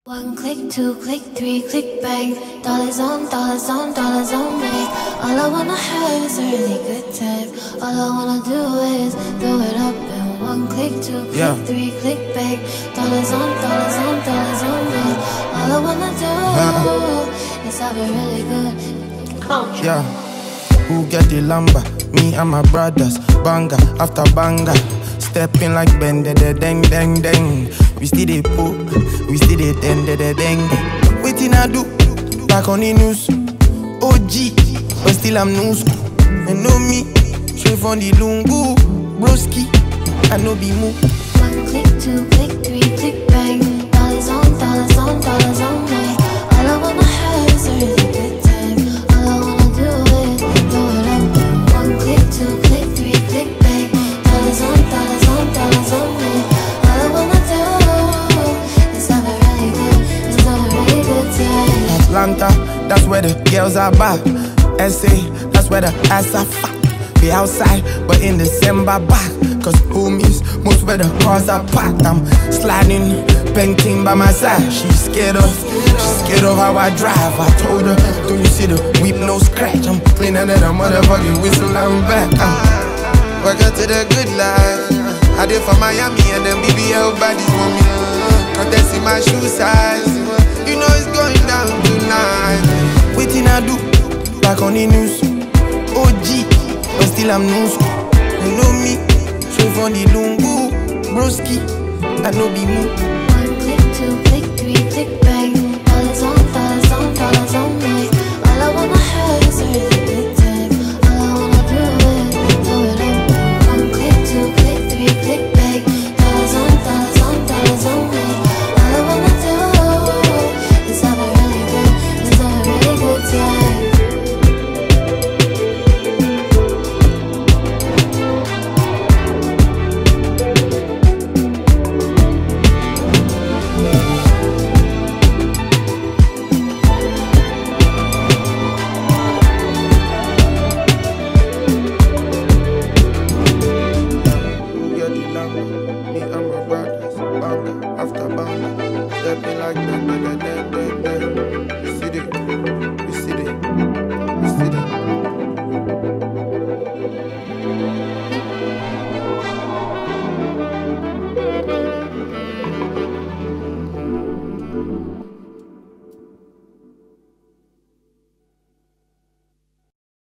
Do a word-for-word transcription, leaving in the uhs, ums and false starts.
One click, two click, three click, bang. Dollars on, dollars on, dollars on me. All I wanna have is a really good time. All I wanna do is throw it up in one click, two click, yeah. three click, bang. Dollars on, dollars on, dollars on me. All I wanna do uh-huh. is have a really good culture. Yeah. Who get the lumber? Me and my brothers. Banger after banger. Stepping like bend de deng deng deng. We still dey poke, we still dey deng de deng. Waiting I do, back on the news. O G, but still I'm new school. And know me, straight from the lungu. Broski, I know be move. One click, two click, three click, bang. Dollars on, dollars on, dollars on me. All I wanna have is a really good time. All I wanna do is throw it up. One click, two click, three click, bang. Dollars on, dollars on, dollars on me. All I wanna do is have a really good, is have a really good time. Atlanta, that's where the girls are back. S A, that's where the ass are fat. We outside, but in December back. Cause homies, most where the cars are packed. I'm sliding, painting by my side. She's scared of, she's scared of how I drive. I told her, don't you see the whip, no scratch. I'm cleaner than a motherfucking whistle, I'm back. I'm welcome to the good life. I did for Miami and then B B L bodies want me. Contest in my shoe size. You know it's going down tonight. Waiting I do, back on the news. O G, but still I'm new school. You know me, straight from the lungu. Broski, I know be move. One click, two click, three click, bang. Dollars on, dollars on, dollars on me. All I wanna have is a really good time. All I wanna do is throw it up. One click, two click, three click, bang. Dollars on, dollars on, dollars on me. All I wanna do is have a really good, is have a really good time. Me and my brothers, banger after banger, stepping like that, that, that.